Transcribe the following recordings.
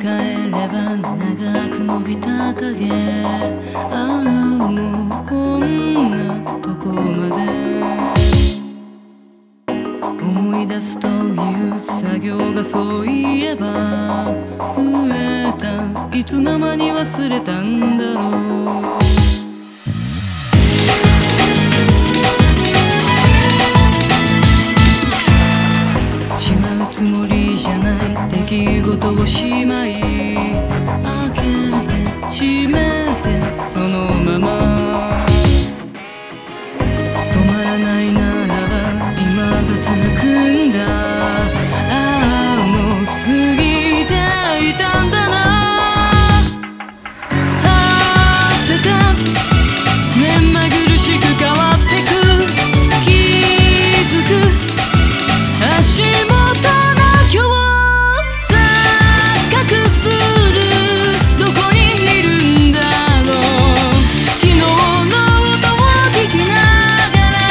返れば長く伸びた影、ああもうこんなとこまで思い出すという作業がそういえば増えた、いつの間に忘れたんだろう。しまうつもりじゃない出来事をしまい、開けて閉めてそのまま止まらないならば今が続くんだ。ああもう過ぎていたんだな。焦った目まぐるしく変わってく、気づく足元の今日錯覚する、どこにいるんだろう。昨日の音を聞きながら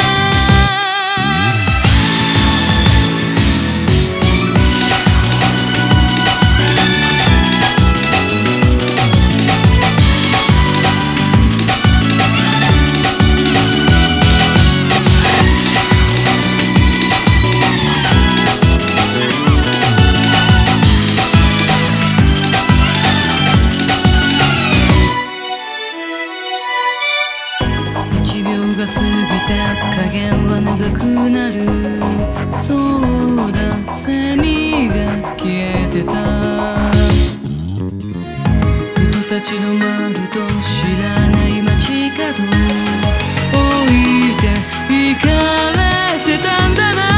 1秒が過ぎて加減は長くなる。そうだセミが消えてた。ふと立ち止まると知らない街角置いて行かれてたんだな。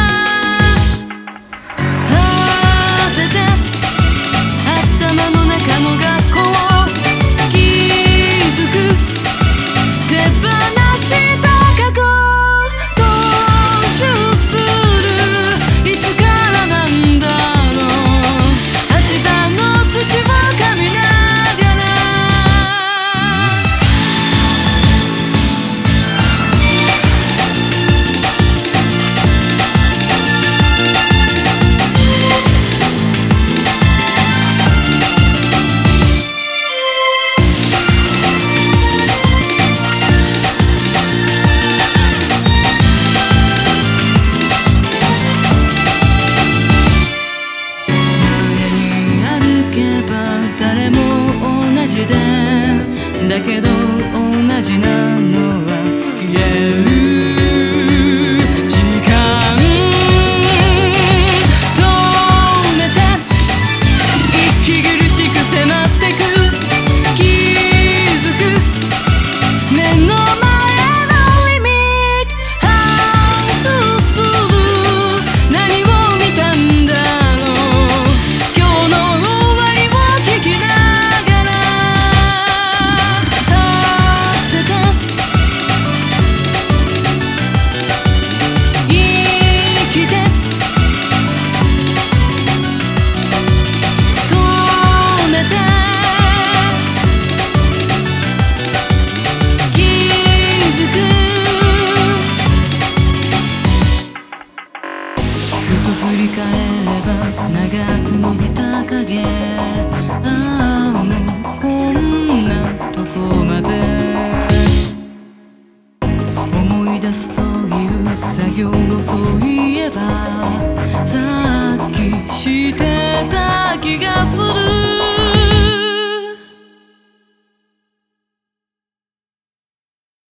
焦って頭の中の学校気づく、手放した過去没収する、いつからなんだろう。明日の土を噛みながら誰も同じで、だけど同じなのは消える時間。止めて息苦しく迫ってく、気づく目の前のリミット反芻する、何を見たんだろう。今日の振り返れば長く伸びた影、ああもうこんなとこまで思い出すという作業をそういえばさっきしてた気がする。